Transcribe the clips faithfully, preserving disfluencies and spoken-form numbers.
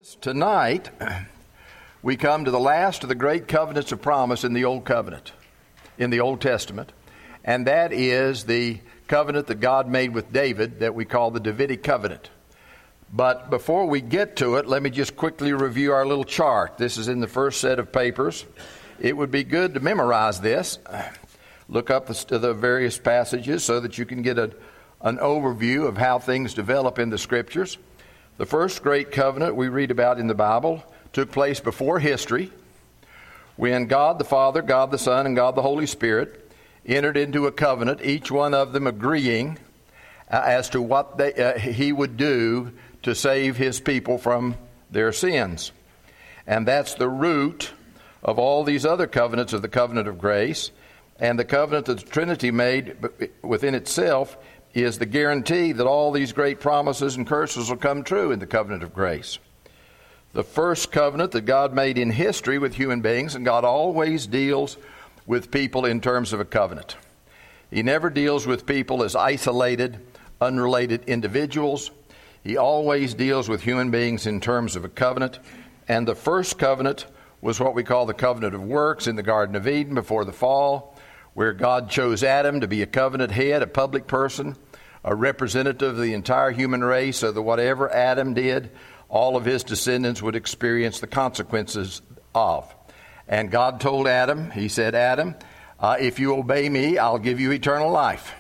Tonight, we come to the last of the great covenants of promise in the Old Covenant, in the Old Testament, and that is the covenant that God made with David that we call the Davidic covenant. But before we get to it, let me just quickly review our little chart. This is in the first set of papers. It would be good to memorize this. Look up the, the various passages so that you can get a, an overview of how things develop in the Scriptures. The first great covenant we read about in the Bible took place before history, when God the Father, God the Son, and God the Holy Spirit entered into a covenant, each one of them agreeing uh, as to what they, uh, he would do to save his people from their sins. And that's the root of all these other covenants of the covenant of grace. And the covenant that the Trinity made within itself is the guarantee that all these great promises and curses will come true in the covenant of grace. The first covenant that God made in history with human beings, and God always deals with people in terms of a covenant. He never deals with people as isolated, unrelated individuals. He always deals with human beings in terms of a covenant. And the first covenant was what we call the covenant of works in the Garden of Eden before the fall, where God chose Adam to be a covenant head, a public person, a representative of the entire human race, so that whatever Adam did, all of his descendants would experience the consequences of. And God told Adam, he said, Adam, uh, if you obey me, I'll give you eternal life.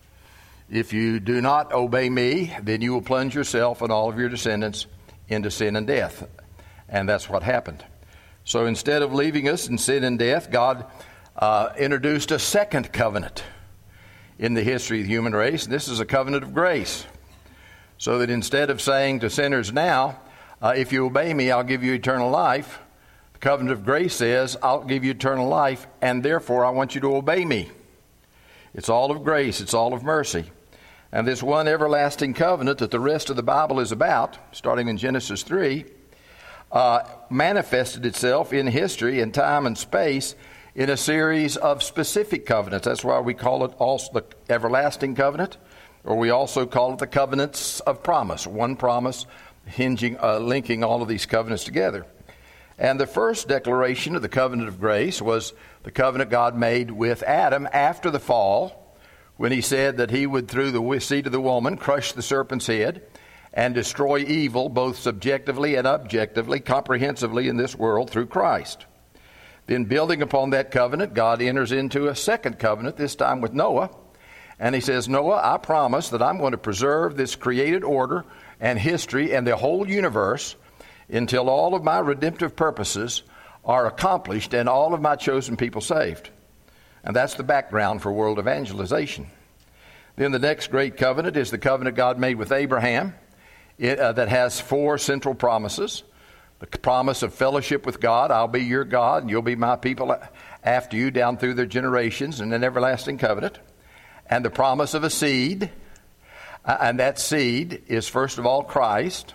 If you do not obey me, then you will plunge yourself and all of your descendants into sin and death. And that's what happened. So instead of leaving us in sin and death, God Uh, introduced a second covenant in the history of the human race. This is a covenant of grace. So that instead of saying to sinners now, uh, if you obey me, I'll give you eternal life, the covenant of grace says, I'll give you eternal life, and therefore I want you to obey me. It's all of grace. It's all of mercy. And this one everlasting covenant that the rest of the Bible is about, starting in Genesis three, uh, manifested itself in history, in time and space, in a series of specific covenants. That's why we call it also the everlasting covenant, or we also call it the covenants of promise. One promise hinging, uh, linking all of these covenants together. And the first declaration of the covenant of grace was the covenant God made with Adam after the fall, when he said that he would, through the seed of the woman, crush the serpent's head and destroy evil both subjectively and objectively, comprehensively in this world through Christ. Then building upon that covenant, God enters into a second covenant, this time with Noah. And he says, Noah, I promise that I'm going to preserve this created order and history and the whole universe until all of my redemptive purposes are accomplished and all of my chosen people saved. And that's the background for world evangelization. Then the next great covenant is the covenant God made with Abraham it, uh, that has four central promises. The promise of fellowship with God, I'll be your God, and you'll be my people after you down through their generations in an everlasting covenant. And the promise of a seed, uh, and that seed is first of all Christ,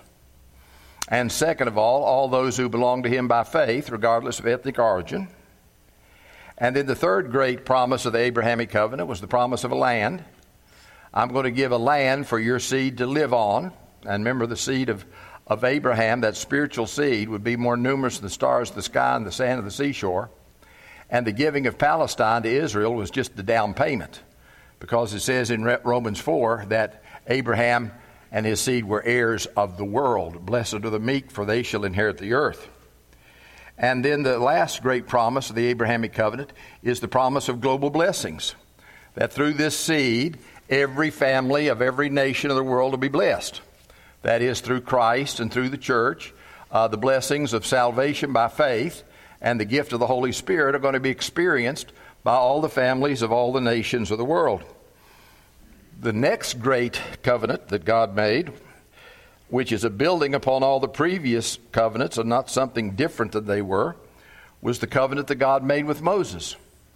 and second of all, all those who belong to him by faith, regardless of ethnic origin. And then the third great promise of the Abrahamic covenant was the promise of a land. I'm going to give a land for your seed to live on. And remember, the seed of of Abraham, that spiritual seed, would be more numerous than the stars of the sky and the sand of the seashore. And the giving of Palestine to Israel was just the down payment, because it says in Romans four that Abraham and his seed were heirs of the world. Blessed are the meek, for they shall inherit the earth. And then the last great promise of the Abrahamic covenant is the promise of global blessings, that through this seed, every family of every nation of the world will be blessed. That is, through Christ and through the church, uh, the blessings of salvation by faith and the gift of the Holy Spirit are going to be experienced by all the families of all the nations of the world. The next great covenant that God made, which is a building upon all the previous covenants and not something different than they were, was the covenant that God made with Moses.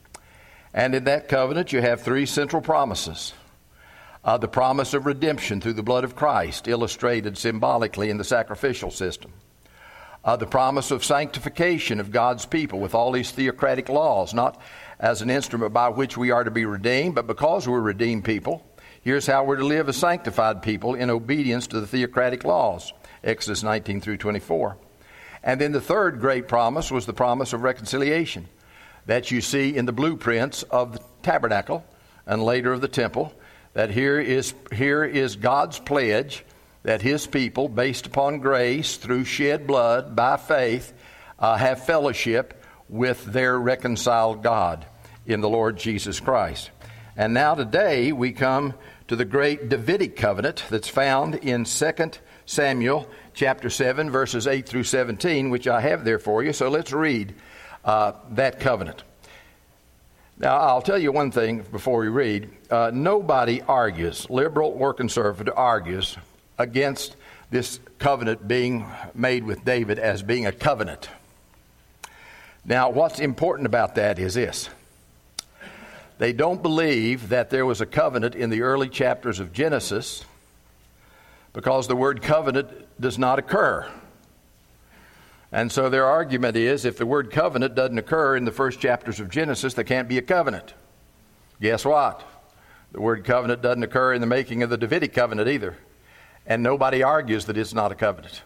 And in that covenant you have three central promises. Uh, the promise of redemption through the blood of Christ, illustrated symbolically in the sacrificial system. Uh, the promise of sanctification of God's people with all these theocratic laws, not as an instrument by which we are to be redeemed, but because we're redeemed people, here's how we're to live as sanctified people in obedience to the theocratic laws. Exodus nineteen through twenty-four. And then the third great promise was the promise of reconciliation that you see in the blueprints of the tabernacle and later of the temple, that here is, here is God's pledge that his people, based upon grace, through shed blood, by faith, uh, have fellowship with their reconciled God in the Lord Jesus Christ. And now today we come to the great Davidic covenant that's found in Second Samuel chapter seven, verses eight through seventeen, which I have there for you. So let's read uh, that covenant. Now, I'll tell you one thing before we read. Uh, nobody argues, liberal or conservative, argues against this covenant being made with David as being a covenant. Now, what's important about that is this. They don't believe that there was a covenant in the early chapters of Genesis because the word covenant does not occur. And so their argument is, if the word covenant doesn't occur in the first chapters of Genesis, there can't be a covenant. Guess what? The word covenant doesn't occur in the making of the Davidic covenant either. And nobody argues that it's not a covenant.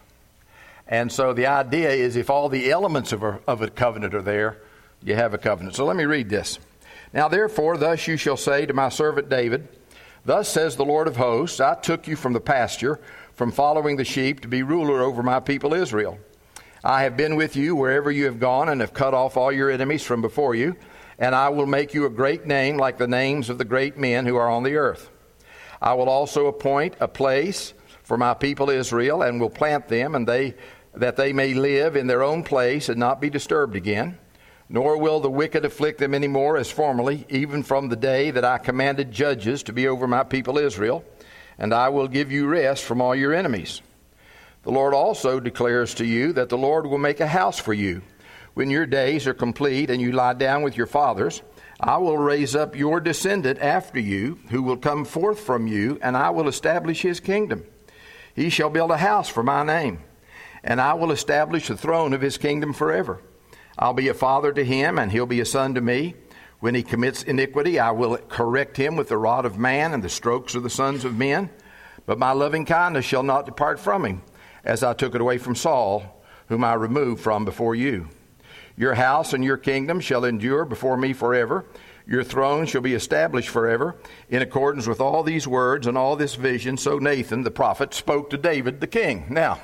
And so the idea is, if all the elements of a, of a covenant are there, you have a covenant. So let me read this. Now therefore, thus you shall say to my servant David, thus says the Lord of hosts, I took you from the pasture, from following the sheep, to be ruler over my people Israel. I have been with you wherever you have gone, and have cut off all your enemies from before you, and I will make you a great name like the names of the great men who are on the earth. I will also appoint a place for my people Israel, and will plant them, and they that they may live in their own place and not be disturbed again. Nor will the wicked afflict them any more as formerly, even from the day that I commanded judges to be over my people Israel, and I will give you rest from all your enemies. The Lord also declares to you that the Lord will make a house for you. When your days are complete and you lie down with your fathers, I will raise up your descendant after you, who will come forth from you, and I will establish his kingdom. He shall build a house for my name, and I will establish the throne of his kingdom forever. I'll be a father to him, and he'll be a son to me. When he commits iniquity, I will correct him with the rod of man and the strokes of the sons of men. But my loving kindness shall not depart from him, as I took it away from Saul, whom I removed from before you. Your house and your kingdom shall endure before me forever. Your throne shall be established forever. In accordance with all these words and all this vision, so Nathan the prophet spoke to David the king. Now,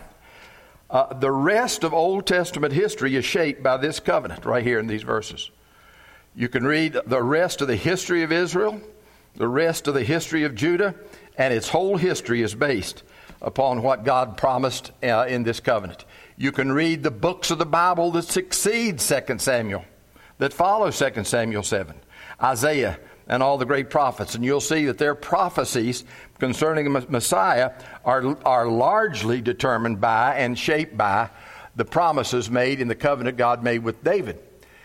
uh, the rest of Old Testament history is shaped by this covenant right here in these verses. You can read the rest of the history of Israel, the rest of the history of Judah, and its whole history is based upon what God promised uh, in this covenant. You can read the books of the Bible that succeed Second Samuel, that follow Second Samuel seven, Isaiah, and all the great prophets, and you'll see that their prophecies concerning the Messiah are, are largely determined by and shaped by the promises made in the covenant God made with David.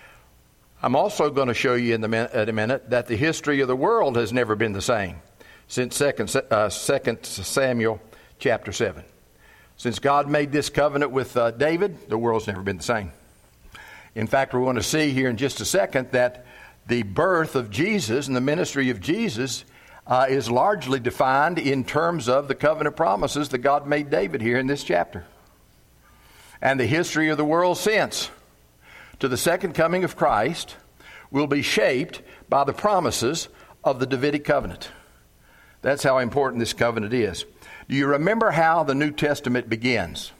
I'm also going to show you in, the min- in a minute that the history of the world has never been the same since Second, uh, Second Samuel chapter seven. Since God made this covenant with uh, David, the world's never been the same. In fact, we're going to see here in just a second that the birth of Jesus and the ministry of Jesus uh, is largely defined in terms of the covenant promises that God made David here in this chapter. And the history of the world since to the second coming of Christ will be shaped by the promises of the Davidic covenant. That's how important this covenant is. Do you remember how the New Testament begins?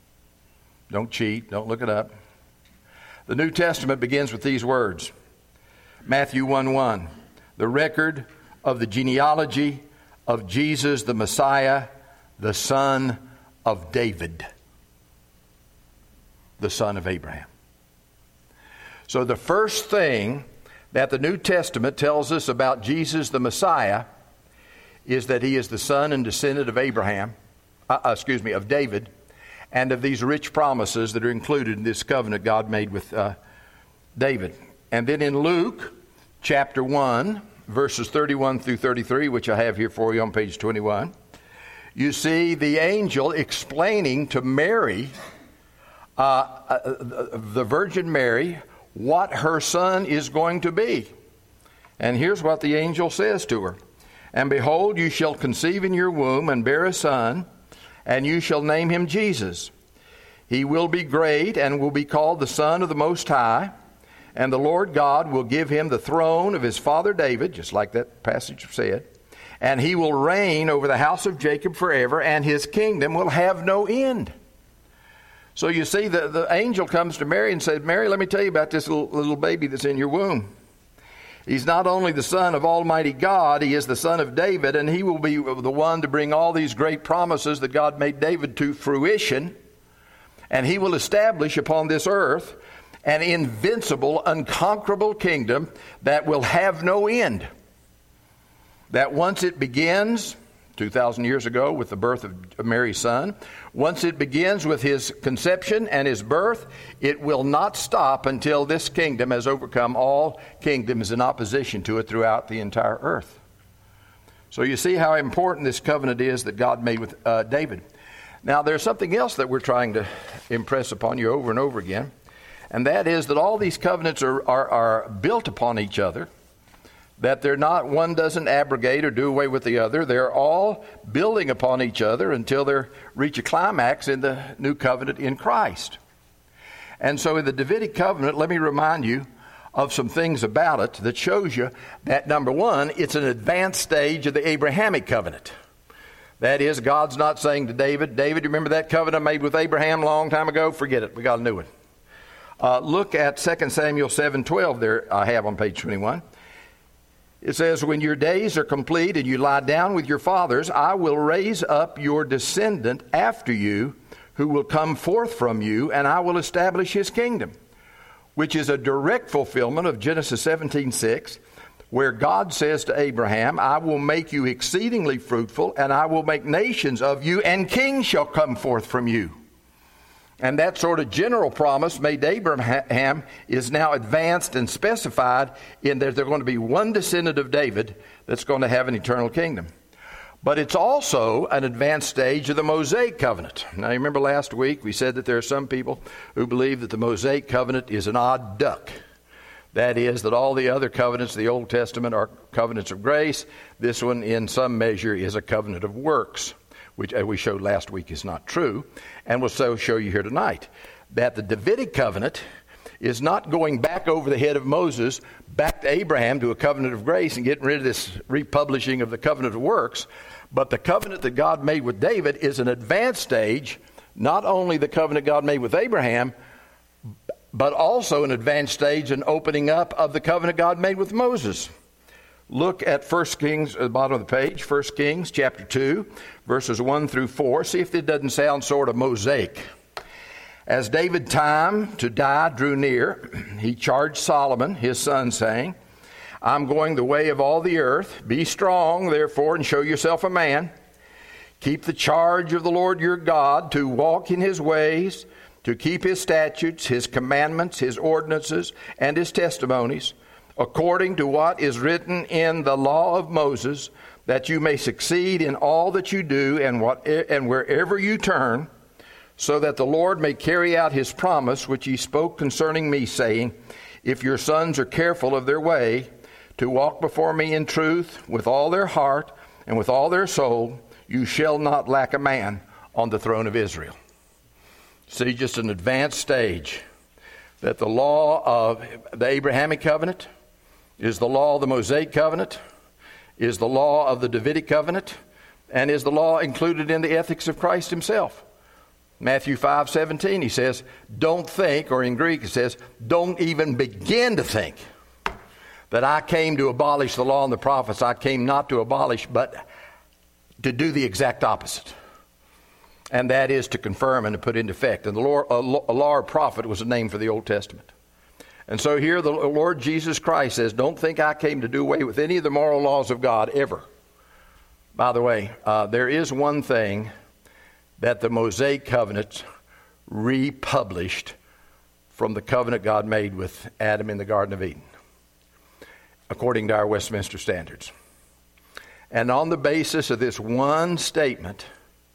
Don't cheat. Don't look it up. The New Testament begins with these words. Matthew one one, the record of the genealogy of Jesus the Messiah, the son of David, the son of Abraham. So the first thing that the New Testament tells us about Jesus the Messiah is that he is the son and descendant of Abraham, uh, excuse me, of David, and of these rich promises that are included in this covenant God made with uh, David. And then in Luke chapter one, verses thirty-one through thirty-three, which I have here for you on page twenty-one, you see the angel explaining to Mary, uh, uh, the Virgin Mary, what her son is going to be. And here's what the angel says to her. And behold, you shall conceive in your womb and bear a son, and you shall name him Jesus. He will be great and will be called the Son of the Most High. And the Lord God will give him the throne of his father David, just like that passage said. And he will reign over the house of Jacob forever, and his kingdom will have no end. So you see, the, the angel comes to Mary and said, Mary, let me tell you about this little, little baby that's in your womb. He's not only the son of Almighty God, he is the son of David, and he will be the one to bring all these great promises that God made David to fruition. And he will establish upon this earth an invincible, unconquerable kingdom that will have no end. That once it begins, two thousand years ago with the birth of Mary's son, once it begins with his conception and his birth, it will not stop until this kingdom has overcome all kingdoms in opposition to it throughout the entire earth. So you see how important this covenant is that God made with uh, David. Now there's something else that we're trying to impress upon you over and over again. And that is that all these covenants are, are, are built upon each other, that they're not, one doesn't abrogate or do away with the other. They're all building upon each other until they reach a climax in the new covenant in Christ. And so in the Davidic covenant, let me remind you of some things about it that shows you that, number one, it's an advanced stage of the Abrahamic covenant. That is, God's not saying to David, David, you remember that covenant I made with Abraham a long time ago? Forget it. We got a new one. Uh, look at Second Samuel seven twelve there I have on page twenty-one. It says, when your days are complete and you lie down with your fathers, I will raise up your descendant after you who will come forth from you, and I will establish his kingdom, which is a direct fulfillment of Genesis seventeen six, where God says to Abraham, I will make you exceedingly fruitful, and I will make nations of you, and kings shall come forth from you. And that sort of general promise made to Abraham is now advanced and specified in that there's going to be one descendant of David that's going to have an eternal kingdom. But it's also an advanced stage of the Mosaic covenant. Now, you remember last week we said that there are some people who believe that the Mosaic covenant is an odd duck. That is, that all the other covenants of the Old Testament are covenants of grace. This one, in some measure, is a covenant of works, which, as we showed last week, is not true. And we'll so show you here tonight that the Davidic covenant is not going back over the head of Moses, back to Abraham to a covenant of grace and getting rid of this republishing of the covenant of works. But the covenant that God made with David is an advanced stage, not only the covenant God made with Abraham, but also an advanced stage in opening up of the covenant God made with Moses. Look at First Kings, at the bottom of the page, First Kings chapter two, verses one through four. See if it doesn't sound sort of Mosaic. As David's time to die drew near, he charged Solomon, his son, saying, I'm going the way of all the earth. Be strong, therefore, and show yourself a man. Keep the charge of the Lord your God, to walk in his ways, to keep his statutes, his commandments, his ordinances, and his testimonies, according to what is written in the law of Moses, that you may succeed in all that you do and what and wherever you turn, so that the Lord may carry out his promise which he spoke concerning me, saying, if your sons are careful of their way, to walk before me in truth with all their heart and with all their soul, you shall not lack a man on the throne of Israel. See, just an advanced stage that the law of the Abrahamic covenant is the law of the Mosaic covenant, is the law of the Davidic covenant, and is the law included in the ethics of Christ himself. Matthew five seventeen, he says, don't think, or in Greek it says, don't even begin to think that I came to abolish the law and the prophets. I came not to abolish, but to do the exact opposite. And that is to confirm and to put into effect. And the law, a law or prophet was a name for the Old Testament. And so here the Lord Jesus Christ says, don't think I came to do away with any of the moral laws of God ever. By the way, uh, there is one thing that the Mosaic covenant republished from the covenant God made with Adam in the Garden of Eden, according to our Westminster standards. And on the basis of this one statement,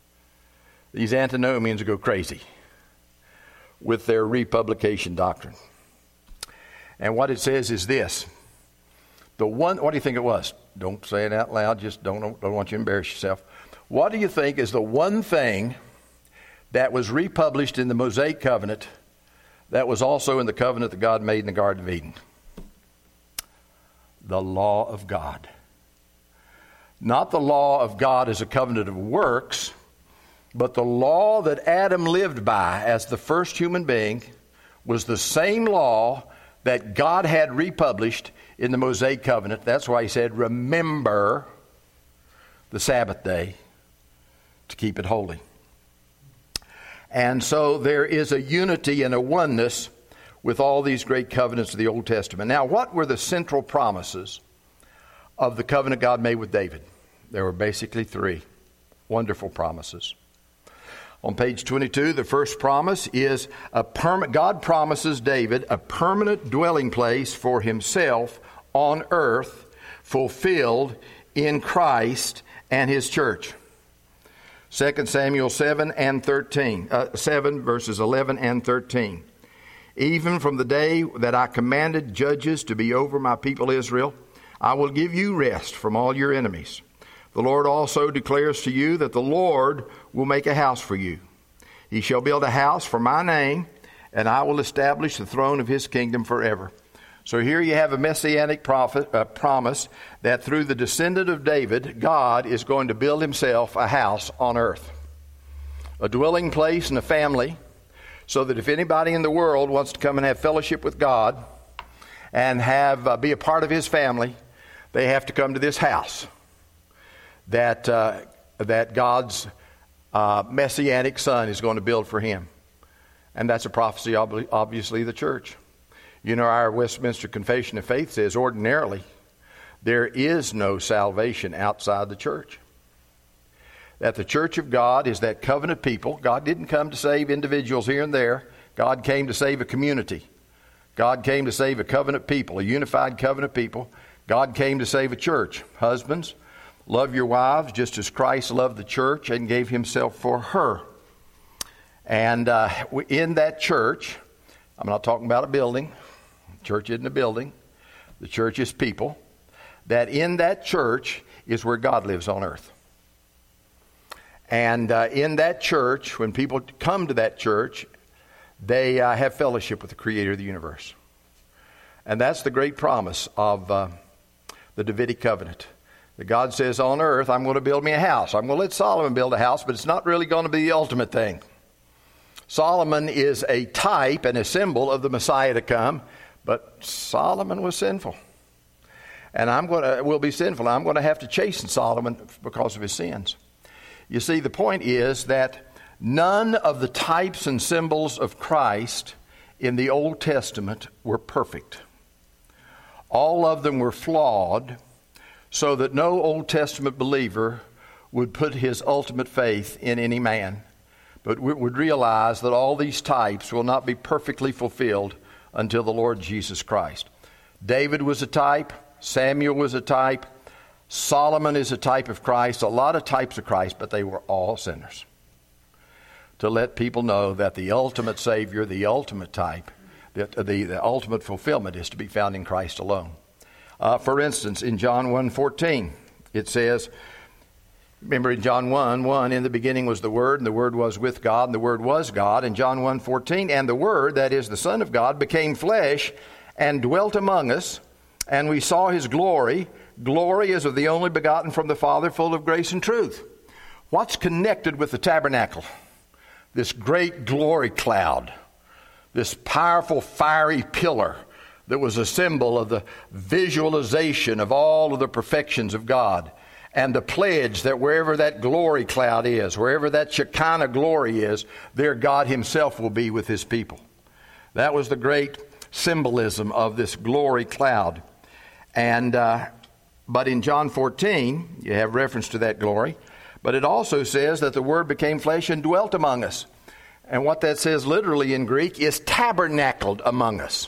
these antinomians go crazy with their republication doctrine. And what it says is this. The one, what do you think it was? Don't say it out loud. Just don't, don't want you to embarrass yourself. What do you think is the one thing that was republished in the Mosaic covenant that was also in the covenant that God made in the Garden of Eden. The law of God. Not the law of God as a covenant of works, but the law that Adam lived by as the first human being was the same law that God had republished in the Mosaic covenant. That's why he said, remember the Sabbath day to keep it holy. And so there is a unity and a oneness with all these great covenants of the Old Testament. Now, what were the central promises of the covenant God made with David? There were basically three wonderful promises. On page twenty-two, the first promise is a perma- God promises David a permanent dwelling place for himself on earth, fulfilled in Christ and his church. Second Samuel seven and thirteen, uh, seven verses eleven and thirteen. Even from the day that I commanded judges to be over my people Israel, I will give you rest from all your enemies. The Lord also declares to you that the Lord will make a house for you. He shall build a house for my name, and I will establish the throne of his kingdom forever. So here you have a messianic prophet, uh, promise that through the descendant of David, God is going to build himself a house on earth. A dwelling place and a family, so that if anybody in the world wants to come and have fellowship with God and have uh, be a part of his family, they have to come to this house that uh, that God's uh, messianic son is going to build for him. And that's a prophecy, obviously, of the church. You know, our Westminster Confession of Faith says, ordinarily, there is no salvation outside the church. That the church of God is that covenant people. God didn't come to save individuals here and there. God came to save a community. God came to save a covenant people, a unified covenant people. God came to save a church. Husbands, love your wives just as Christ loved the church and gave himself for her. And uh, in that church, I'm not talking about a building. Church isn't a building. The church is people. That in that church is where God lives on earth. And uh, in that church, when people come to that church, they uh, have fellowship with the Creator of the universe. And that's the great promise of uh, the Davidic covenant. That God says on earth, I'm going to build me a house. I'm going to let Solomon build a house, but it's not really going to be the ultimate thing. Solomon is a type and a symbol of the Messiah to come, but Solomon was sinful. And I'm going to, will be sinful. I'm going to have to chasten Solomon because of his sins. You see, the point is that none of the types and symbols of Christ in the Old Testament were perfect. All of them were flawed, so that no Old Testament believer would put his ultimate faith in any man, but would realize that all these types will not be perfectly fulfilled until the Lord Jesus Christ. David was a type. Samuel was a type. Solomon is a type of Christ. A lot of types of Christ, but they were all sinners. To let people know that the ultimate Savior, the ultimate type, that the, the ultimate fulfillment is to be found in Christ alone. Uh, for instance, in John one fourteen, it says, remember in John one one, in the beginning was the Word, and the Word was with God, and the Word was God. In John one fourteen, and the Word, that is the Son of God, became flesh and dwelt among us, and we saw his glory. Glory is of the only begotten from the Father, full of grace and truth. What's connected with the tabernacle? This great glory cloud, this powerful fiery pillar that was a symbol of the visualization of all of the perfections of God, and the pledge that wherever that glory cloud is, wherever that Shekinah glory is, there God himself will be with his people. That was the great symbolism of this glory cloud. And uh, but in John fourteen, you have reference to that glory, but it also says that the Word became flesh and dwelt among us. And what that says literally in Greek is tabernacled among us.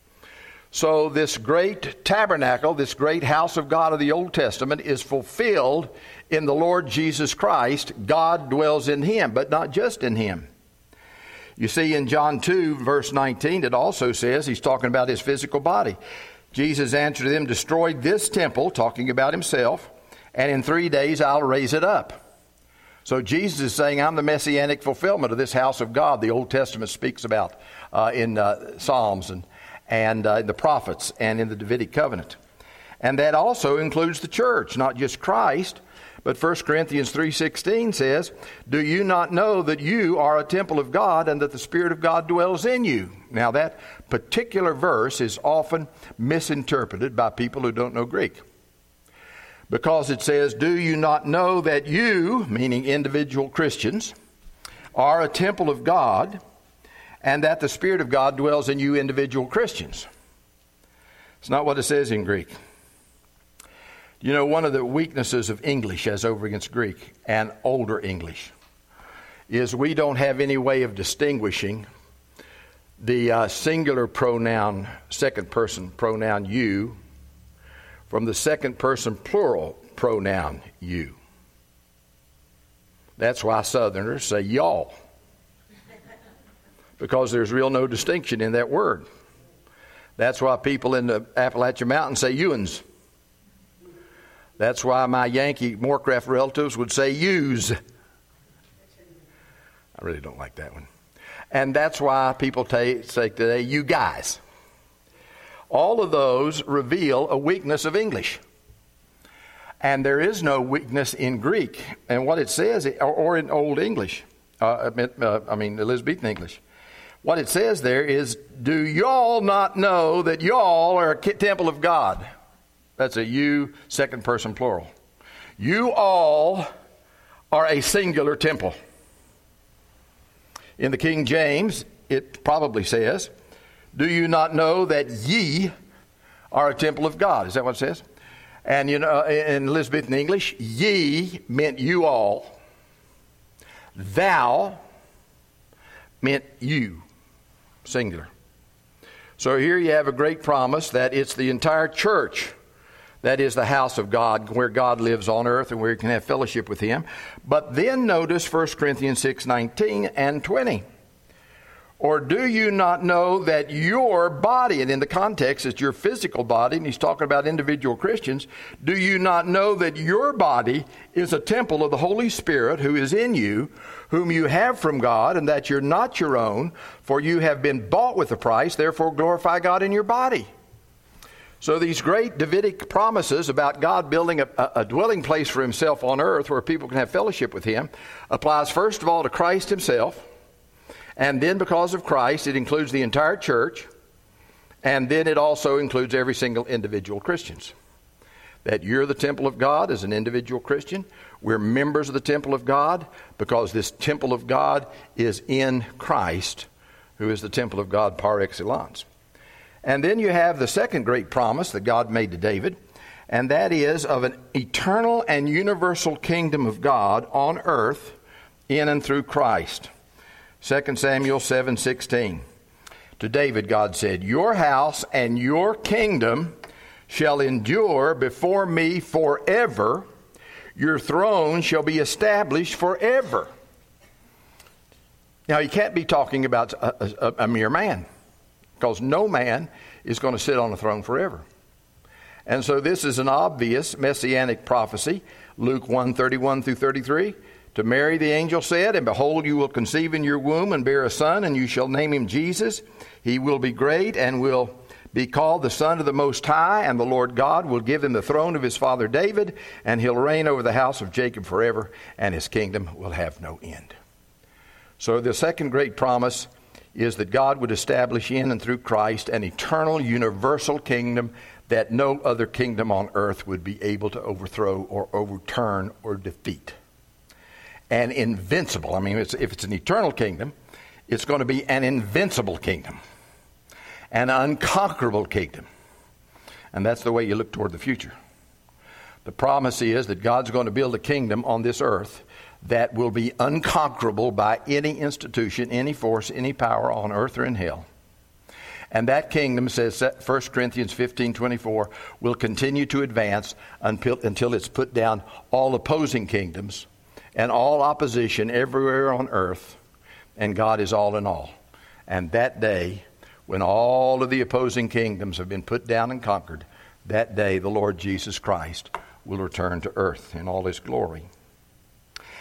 So this great tabernacle, this great house of God of the Old Testament is fulfilled in the Lord Jesus Christ. God dwells in him, but not just in him. You see, in John two, verse nineteen, it also says, he's talking about his physical body. Jesus answered them, destroy this temple, talking about himself, and in three days I'll raise it up. So Jesus is saying, I'm the messianic fulfillment of this house of God the Old Testament speaks about uh, in uh, Psalms and, and uh, in the prophets and in the Davidic covenant. And that also includes the church, not just Christ. But First Corinthians three sixteen says, do you not know that you are a temple of God and that the Spirit of God dwells in you? Now that particular verse is often misinterpreted by people who don't know Greek. Because it says, do you not know that you, meaning individual Christians, are a temple of God and that the Spirit of God dwells in you, individual Christians? It's not what it says in Greek. You know, one of the weaknesses of English as over against Greek and older English is we don't have any way of distinguishing the uh, singular pronoun, second person pronoun you, from the second person plural pronoun you. That's why Southerners say y'all, because there's real no distinction in that word. That's why people in the Appalachian Mountains say you'uns. That's why my Yankee Moorcraft relatives would say use. I really don't like that one. And that's why people t- say today, you guys. All of those reveal a weakness of English. And there is no weakness in Greek. And what it says, or, or in Old English, uh, uh, I mean Elizabethan English. What it says there is, do y'all not know that y'all are a temple of God? That's a you, second person plural. You all are a singular temple. In the King James, it probably says, do you not know that ye are a temple of God? Is that what it says? And you know, in Elizabethan English, ye meant you all. Thou meant you, singular. So here you have a great promise that it's the entire church that is the house of God, where God lives on earth and where you can have fellowship with Him. But then notice First Corinthians six nineteen and twenty. Or do you not know that your body, and in the context it's your physical body, and he's talking about individual Christians, do you not know that your body is a temple of the Holy Spirit who is in you, whom you have from God, and that you're not your own, for you have been bought with a price, therefore glorify God in your body. So these great Davidic promises about God building a, a dwelling place for Himself on earth where people can have fellowship with Him applies first of all to Christ Himself, and then because of Christ it includes the entire church, and then it also includes every single individual Christians. That you're the temple of God as an individual Christian. We're members of the temple of God because this temple of God is in Christ, who is the temple of God par excellence. And then you have the second great promise that God made to David, and that is of an eternal and universal kingdom of God on earth in and through Christ. Second Samuel seven sixteen. To David God said, your house and your kingdom shall endure before me forever. Your throne shall be established forever. Now, he can't be talking about a, a, a mere man, because no man is going to sit on the throne forever. And so this is an obvious messianic prophecy. Luke one thirty-one through thirty-three. To Mary the angel said, and behold, you will conceive in your womb and bear a son, and you shall name him Jesus. He will be great and will be called the Son of the Most High, and the Lord God will give him the throne of his father David, and he'll reign over the house of Jacob forever, and his kingdom will have no end. So the second great promise is that God would establish in and through Christ an eternal, universal kingdom that no other kingdom on earth would be able to overthrow or overturn or defeat. An invincible, I mean, it's, if it's an eternal kingdom, it's going to be an invincible kingdom, an unconquerable kingdom. And that's the way you look toward the future. The promise is that God's going to build a kingdom on this earth that will be unconquerable by any institution, any force, any power on earth or in hell. And that kingdom, says First Corinthians fifteen twenty-four, will continue to advance until, until it's put down all opposing kingdoms and all opposition everywhere on earth, and God is all in all. And that day, when all of the opposing kingdoms have been put down and conquered, that day the Lord Jesus Christ will return to earth in all his glory.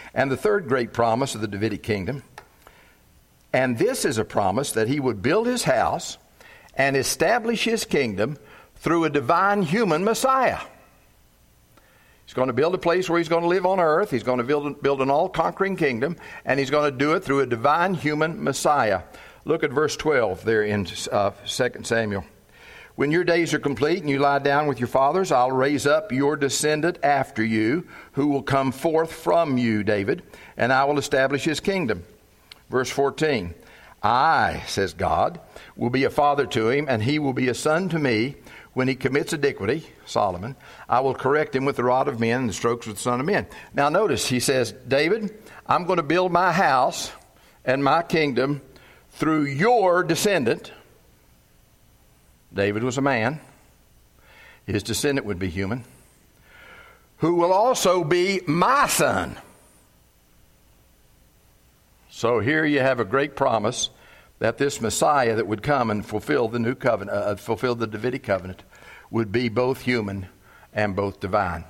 And the third great promise of the Davidic kingdom, and this is a promise that he would build his house and establish his kingdom through a divine human Messiah. He's going to build a place where he's going to live on earth. He's going to build, build an all-conquering kingdom, and he's going to do it through a divine human Messiah. Look at verse twelve there in uh, Second Samuel. When your days are complete and you lie down with your fathers, I'll raise up your descendant after you, who will come forth from you, David, and I will establish his kingdom. Verse fourteen, I, says God, will be a father to him, and he will be a son to me. When he commits iniquity, Solomon, I will correct him with the rod of men and the strokes with the son of men. Now notice, he says, David, I'm going to build my house and my kingdom through your descendant. David was a man. His descendant would be human. Who will also be my son. So here you have a great promise that this Messiah that would come and fulfill the new covenant, uh, fulfill the Davidic covenant, would be both human and both divine.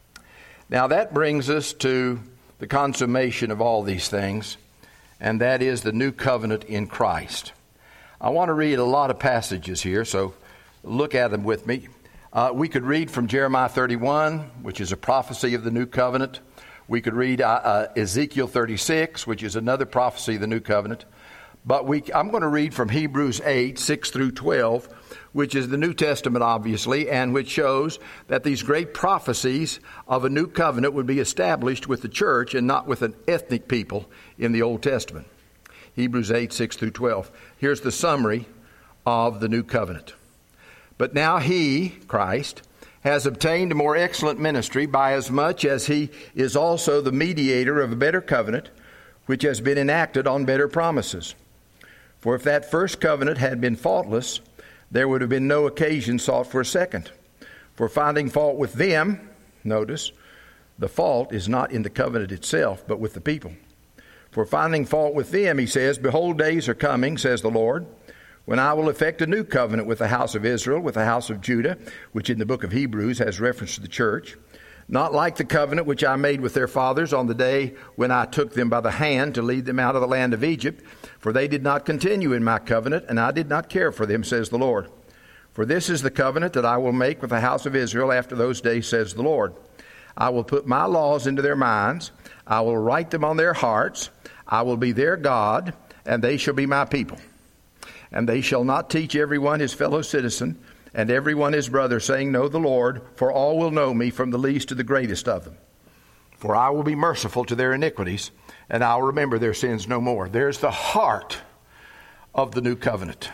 Now that brings us to the consummation of all these things, and that is the new covenant in Christ. I want to read a lot of passages here, so look at them with me. Uh, we could read from Jeremiah thirty-one, which is a prophecy of the new covenant. We could read uh, uh, Ezekiel thirty-six, which is another prophecy of the new covenant. But we, I'm going to read from Hebrews eight, six through twelve, which is the New Testament, obviously, and which shows that these great prophecies of a new covenant would be established with the church and not with an ethnic people in the Old Testament. Hebrews eight, six through twelve. Here's the summary of the new covenant. But now he, Christ, has obtained a more excellent ministry by as much as he is also the mediator of a better covenant, which has been enacted on better promises. For if that first covenant had been faultless, there would have been no occasion sought for a second. For finding fault with them, notice, the fault is not in the covenant itself, but with the people. For finding fault with them, he says, Behold, days are coming, says the Lord, when I will effect a new covenant with the house of Israel, with the house of Judah, which in the book of Hebrews has reference to the church, not like the covenant which I made with their fathers on the day when I took them by the hand to lead them out of the land of Egypt. For they did not continue in my covenant, and I did not care for them, says the Lord. For this is the covenant that I will make with the house of Israel after those days, says the Lord. I will put my laws into their minds. I will write them on their hearts. I will be their God, and they shall be my people. And they shall not teach every one his fellow citizen, and every one his brother, saying, Know the Lord, for all will know me, from the least to the greatest of them. For I will be merciful to their iniquities, and I'll remember their sins no more. There's the heart of the new covenant.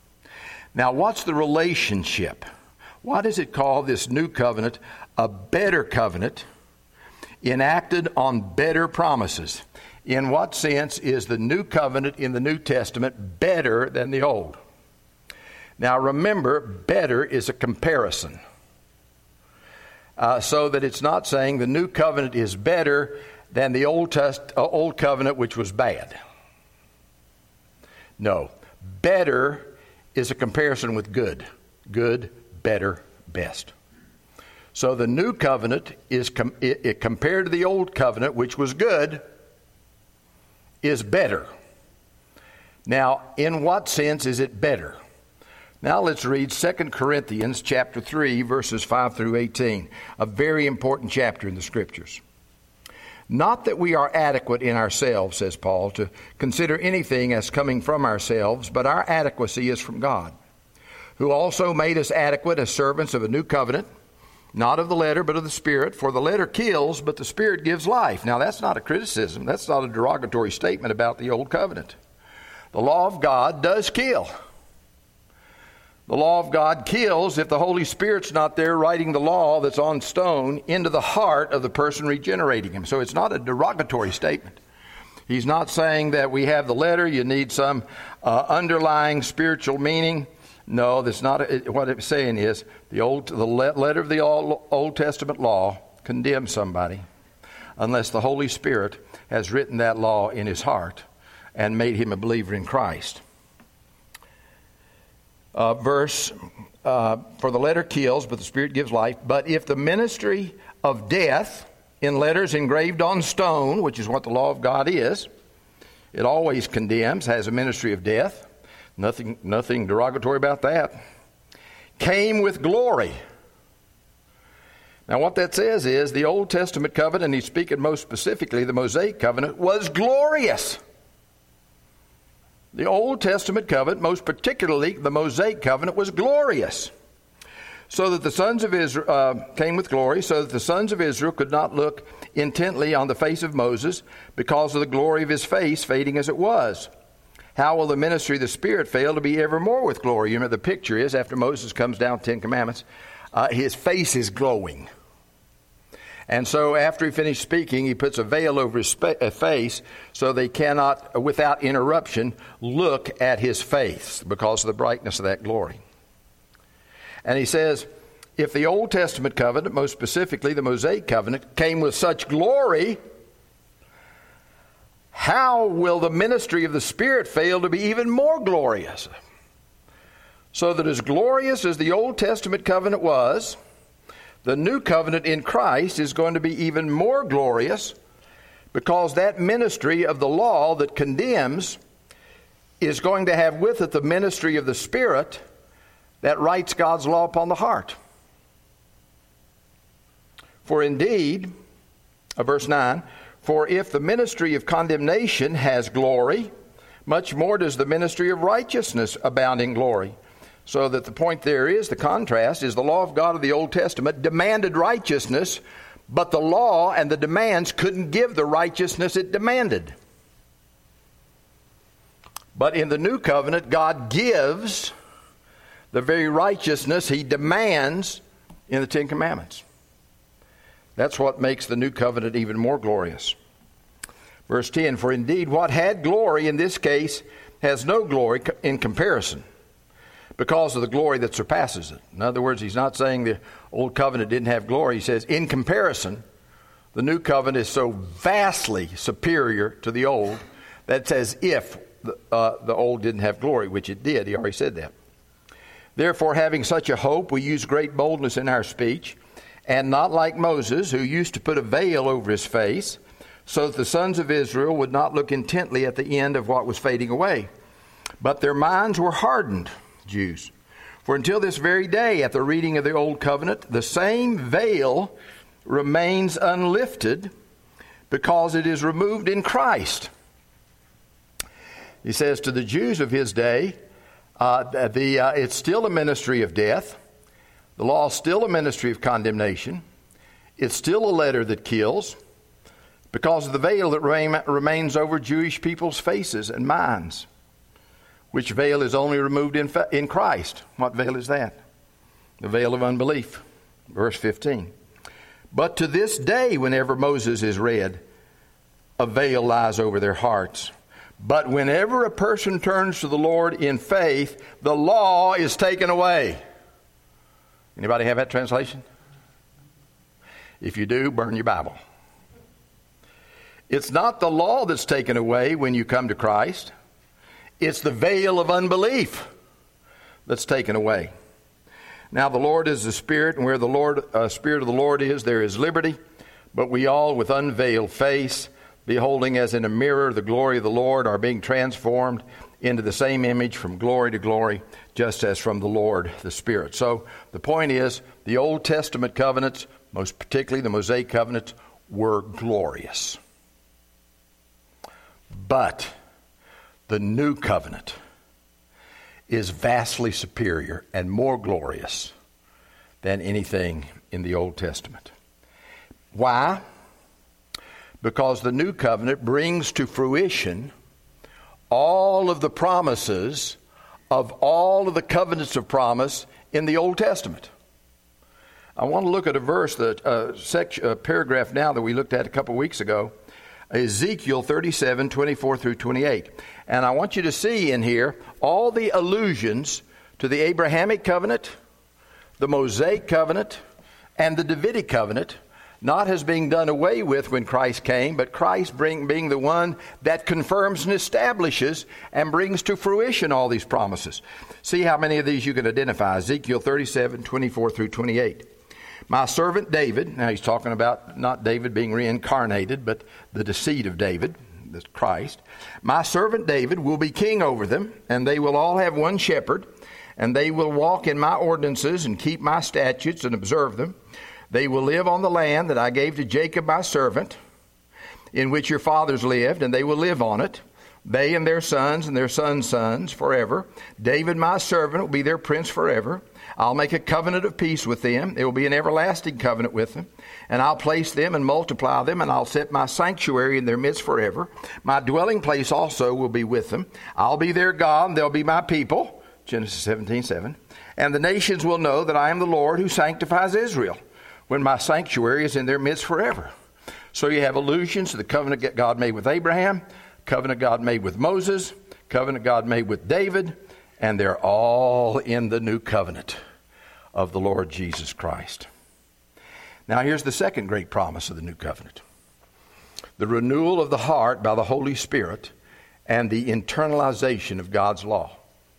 Now, what's the relationship? Why does it call this new covenant a better covenant enacted on better promises? In what sense is the new covenant in the New Testament better than the old? Now remember, better is a comparison. Uh, so that it's not saying the new covenant is better than the old, test, uh, old covenant, which was bad. No. Better is a comparison with good. Good, better, best. So the new covenant is com- it, it compared to the old covenant, which was good, is better. Now, in what sense is it better? Now let's read Second Corinthians chapter three, verses five through eighteen, a very important chapter in the Scriptures. Not that we are adequate in ourselves, says Paul, to consider anything as coming from ourselves, but our adequacy is from God, who also made us adequate as servants of a new covenant, not of the letter, but of the Spirit. For the letter kills, but the Spirit gives life. Now that's not a criticism. That's not a derogatory statement about the old covenant. The law of God does kill. The law of God kills if the Holy Spirit's not there writing the law that's on stone into the heart of the person regenerating him. So it's not a derogatory statement. He's not saying that we have the letter, you need some uh, underlying spiritual meaning. No, that's not a, what it's saying is the old the letter of the Old Testament law condemns somebody unless the Holy Spirit has written that law in his heart and made him a believer in Christ. Uh, verse, uh, for the letter kills, but the Spirit gives life. But if the ministry of death, in letters engraved on stone, which is what the law of God is. It always condemns, has a ministry of death. Nothing, nothing derogatory about that. Came with glory. Now what that says is the Old Testament covenant, and he's speaking most specifically, the Mosaic covenant, was glorious. The Old Testament covenant, most particularly the Mosaic covenant, was glorious. So that the sons of Israel uh, came with glory, so that the sons of Israel could not look intently on the face of Moses because of the glory of his face fading as it was. How will the ministry of the Spirit fail to be evermore with glory? You know, the picture is after Moses comes down Ten Commandments, uh, his face is glowing. And so after he finished speaking, he puts a veil over his spa- face so they cannot, without interruption, look at his face because of the brightness of that glory. And he says, if the Old Testament covenant, most specifically the Mosaic covenant, came with such glory, how will the ministry of the Spirit fail to be even more glorious? So that as glorious as the Old Testament covenant was, the new covenant in Christ is going to be even more glorious, because that ministry of the law that condemns is going to have with it the ministry of the Spirit that writes God's law upon the heart. For indeed, uh, verse nine, for if the ministry of condemnation has glory, much more does the ministry of righteousness abound in glory. So that the point there is, the contrast is the law of God of the Old Testament demanded righteousness, but the law and the demands couldn't give the righteousness it demanded. But in the new covenant, God gives the very righteousness he demands in the Ten Commandments. That's what makes the new covenant even more glorious. Verse ten, for indeed what had glory in this case has no glory in comparison, because of the glory that surpasses it. In other words, he's not saying the old covenant didn't have glory. He says in comparison, the new covenant is so vastly superior to the old that it's as if the, uh, the old didn't have glory, which it did. He already said that. Therefore, having such a hope, we use great boldness in our speech, and not like Moses, who used to put a veil over his face, so that the sons of Israel would not look intently at the end of what was fading away. But their minds were hardened, Jews. For until this very day, at the reading of the Old Covenant, the same veil remains unlifted, because it is removed in Christ. He says to the Jews of his day, Uh, the, uh, it's still a ministry of death. The law is still a ministry of condemnation. It's still a letter that kills, because of the veil that rem- remains over Jewish people's faces and minds, which veil is only removed in, fa- in Christ. What veil is that? The veil of unbelief. Verse fifteen. But to this day, whenever Moses is read, a veil lies over their hearts. But whenever a person turns to the Lord in faith, the law is taken away. Anybody have that translation? If you do, burn your Bible. It's not the law that's taken away when you come to Christ. It's the veil of unbelief that's taken away. Now the Lord is the Spirit, and where the Lord, uh, Spirit of the Lord is, there is liberty. But we all, with unveiled face, beholding as in a mirror the glory of the Lord, are being transformed into the same image from glory to glory, just as from the Lord the Spirit. So the point is, the Old Testament covenants, most particularly the Mosaic covenants, were glorious. But the new covenant is vastly superior and more glorious than anything in the Old Testament. Why? Because the new covenant brings to fruition all of the promises of all of the covenants of promise in the Old Testament. I want to look at a verse, that uh, section, uh, paragraph now that we looked at a couple weeks ago, Ezekiel thirty-seven, twenty-four through twenty-eight. And I want you to see in here all the allusions to the Abrahamic covenant, the Mosaic covenant, and the Davidic covenant, not as being done away with when Christ came, but Christ bring, being the one that confirms and establishes and brings to fruition all these promises. See how many of these you can identify. Ezekiel thirty-seven, twenty-four through twenty-eight. My servant David, now he's talking about not David being reincarnated, but the deceit of David, that's Christ. My servant David will be king over them, and they will all have one shepherd, and they will walk in my ordinances and keep my statutes and observe them. They will live on the land that I gave to Jacob my servant, in which your fathers lived, and they will live on it, they and their sons and their sons' sons forever. David my servant will be their prince forever. I'll make a covenant of peace with them. It will be an everlasting covenant with them. And I'll place them and multiply them, and I'll set my sanctuary in their midst forever. My dwelling place also will be with them. I'll be their God, and they'll be my people. Genesis seventeen seven. And the nations will know that I am the Lord who sanctifies Israel, when my sanctuary is in their midst forever. So you have allusions to the covenant that God made with Abraham, covenant God made with Moses, covenant God made with David, and they're all in the new covenant of the Lord Jesus Christ. Now here's the second great promise of the new covenant. The renewal of the heart by the Holy Spirit and the internalization of God's law.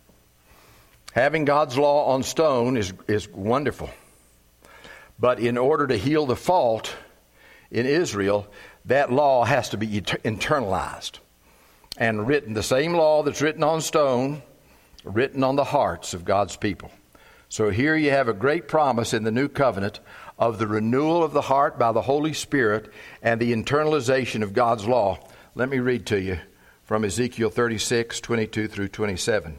Having God's law on stone is, is wonderful. But in order to heal the fault in Israel, that law has to be internalized and written. The same law that's written on stone, written on the hearts of God's people. So here you have a great promise in the new covenant of the renewal of the heart by the Holy Spirit and the internalization of God's law. Let me read to you from Ezekiel thirty-six, twenty-two through twenty-seven.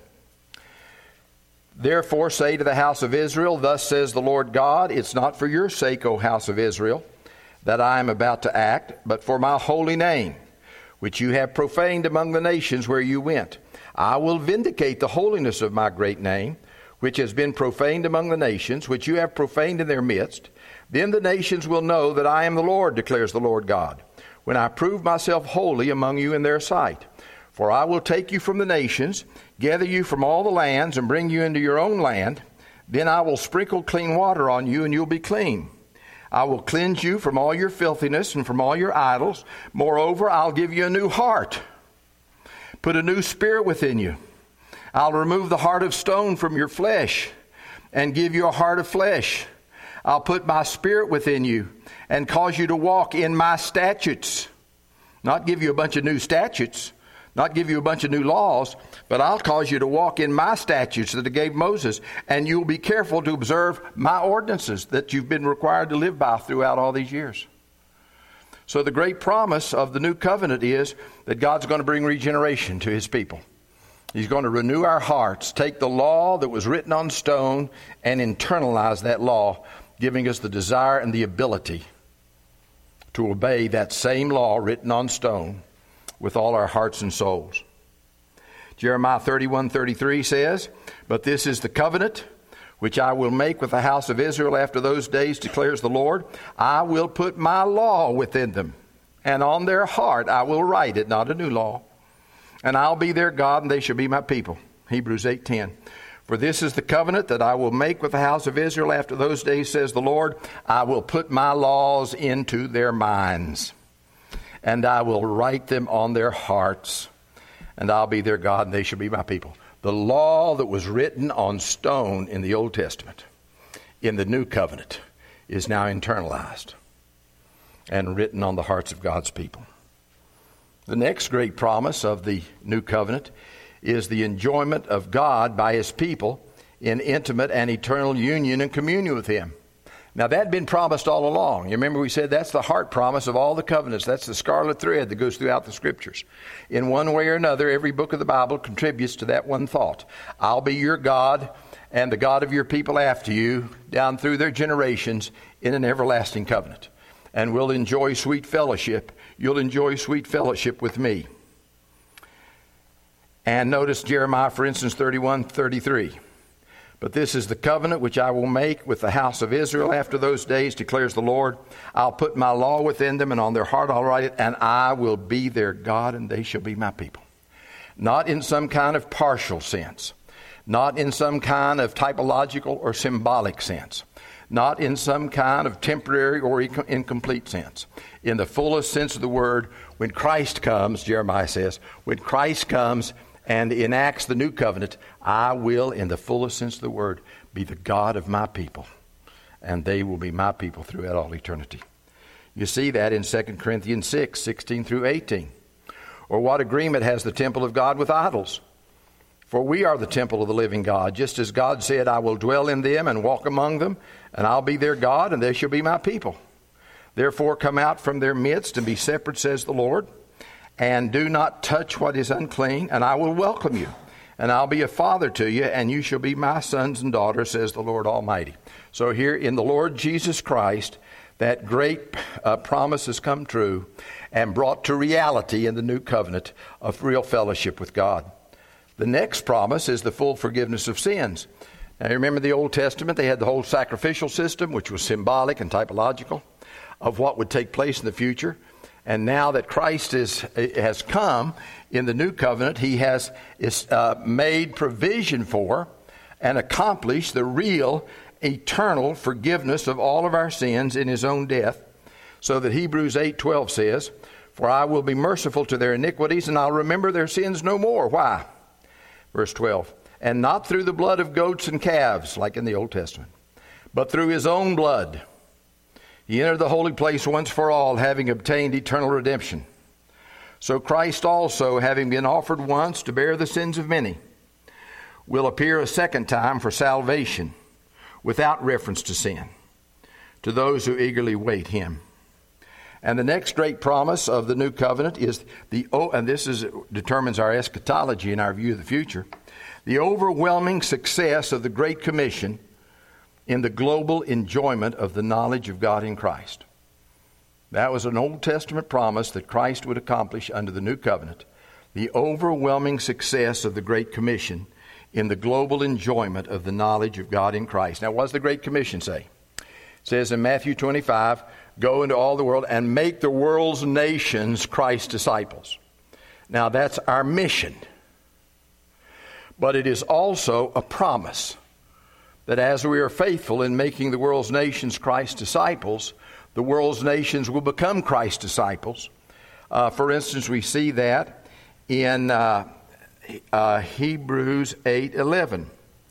Therefore say to the house of Israel, thus says the Lord God, it's not for your sake, O house of Israel, that I am about to act, but for my holy name, which you have profaned among the nations where you went. I will vindicate the holiness of my great name, which has been profaned among the nations, which you have profaned in their midst. Then the nations will know that I am the Lord, declares the Lord God, when I prove myself holy among you in their sight. For I will take you from the nations, gather you from all the lands, and bring you into your own land. Then I will sprinkle clean water on you, and you'll be clean. I will cleanse you from all your filthiness and from all your idols. Moreover, I'll give you a new heart, put a new spirit within you. I'll remove the heart of stone from your flesh and give you a heart of flesh. I'll put my spirit within you and cause you to walk in my statutes. Not give you a bunch of new statutes, not give you a bunch of new laws, but I'll cause you to walk in my statutes that I gave Moses, and you'll be careful to observe my ordinances that you've been required to live by throughout all these years. So the great promise of the new covenant is that God's going to bring regeneration to his people. He's going to renew our hearts, take the law that was written on stone and internalize that law, giving us the desire and the ability to obey that same law written on stone with all our hearts and souls. Jeremiah thirty-one thirty-three says, but this is the covenant which I will make with the house of Israel after those days, declares the Lord. I will put my law within them, and on their heart I will write it, not a new law. And I'll be their God, and they shall be my people. Hebrews eight ten. For this is the covenant that I will make with the house of Israel after those days, says the Lord. I will put my laws into their minds, and I will write them on their hearts, and I'll be their God, and they shall be my people. The law that was written on stone in the Old Testament, in the New Covenant, is now internalized and written on the hearts of God's people. The next great promise of the New Covenant is the enjoyment of God by his people in intimate and eternal union and communion with him. Now, that had been promised all along. You remember we said that's the heart promise of all the covenants. That's the scarlet thread that goes throughout the Scriptures. In one way or another, every book of the Bible contributes to that one thought. I'll be your God and the God of your people after you, down through their generations, in an everlasting covenant. And we'll enjoy sweet fellowship. You'll enjoy sweet fellowship with me. And notice Jeremiah, for instance, thirty-one thirty-three. But this is the covenant which I will make with the house of Israel after those days, declares the Lord. I'll put my law within them, and on their heart I'll write it, and I will be their God, and they shall be my people. Not in some kind of partial sense. Not in some kind of typological or symbolic sense. Not in some kind of temporary or incomplete sense. In the fullest sense of the word, when Christ comes, Jeremiah says, when Christ comes and enacts the new covenant, I will, in the fullest sense of the word, be the God of my people. and they will be my people throughout all eternity. You see that in Second Corinthians six, sixteen through eighteen. Or what agreement has the temple of God with idols? For we are the temple of the living God, just as God said, I will dwell in them and walk among them, and I'll be their God, and they shall be my people. Therefore come out from their midst and be separate, says the Lord, and do not touch what is unclean, and I will welcome you. And I'll be a father to you, and you shall be my sons and daughters, says the Lord Almighty. So here in the Lord Jesus Christ, that great uh, promise has come true and brought to reality in the new covenant of real fellowship with God. The next promise is the full forgiveness of sins. Now, you remember the Old Testament, they had the whole sacrificial system, which was symbolic and typological of what would take place in the future. And now that Christ is, has come in the new covenant, he has is, uh, made provision for and accomplished the real eternal forgiveness of all of our sins in his own death. So that Hebrews eight twelve says, for I will be merciful to their iniquities, and I'll remember their sins no more. Why? Verse twelve, and not through the blood of goats and calves, like in the Old Testament, but through his own blood. He entered the holy place once for all, having obtained eternal redemption. So Christ also, having been offered once to bear the sins of many, will appear a second time for salvation, without reference to sin, to those who eagerly wait him. And the next great promise of the new covenant is the, and this is determines our eschatology and our view of the future, the overwhelming success of the Great Commission in the global enjoyment of the knowledge of God in Christ. That was an Old Testament promise that Christ would accomplish under the new covenant. The overwhelming success of the Great Commission in the global enjoyment of the knowledge of God in Christ. Now, what does the Great Commission say? It says in Matthew twenty-five, go into all the world and make the world's nations Christ's disciples. Now, that's our mission. But it is also a promise that as we are faithful in making the world's nations Christ's disciples, the world's nations will become Christ's disciples. Uh, for instance, we see that in uh, uh, Hebrews eight eleven,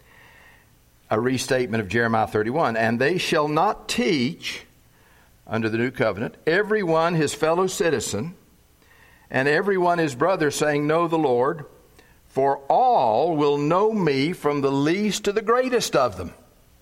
a restatement of Jeremiah thirty-one. And they shall not teach, under the new covenant, everyone his fellow citizen, and everyone his brother, saying, know the Lord, for all will know me from the least to the greatest of them.